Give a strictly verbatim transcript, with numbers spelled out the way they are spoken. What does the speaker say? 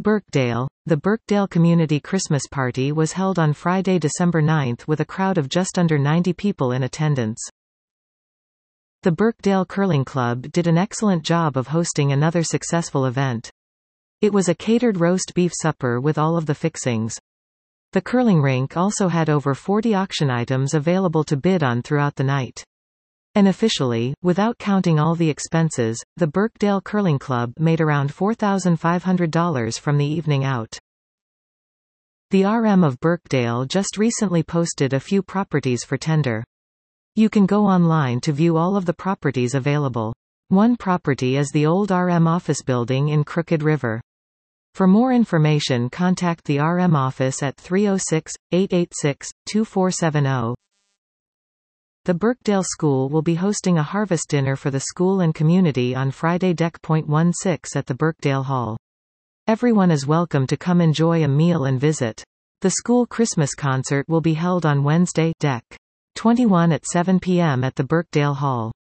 Birkdale. The Birkdale Community Christmas Party was held on Friday, December ninth with a crowd of just under ninety people in attendance. The Birkdale Curling Club did an excellent job of hosting another successful event. It was a catered roast beef supper with all of the fixings. The curling rink also had over forty auction items available to bid on throughout the night. Unofficially, without counting all the expenses, the Birkdale Curling Club made around four thousand five hundred dollars from the evening out. The R M of Birkdale just recently posted a few properties for tender. You can go online to view all of the properties available. One property is the old R M office building in Crooked River. For more information, contact the R M office at three oh six, eight eight six, two four seven oh. The Birkdale School will be hosting a harvest dinner for the school and community on Friday, December sixteenth at the Birkdale Hall. Everyone is welcome to come enjoy a meal and visit. The school Christmas concert will be held on Wednesday, December twenty-first at seven p m at the Birkdale Hall.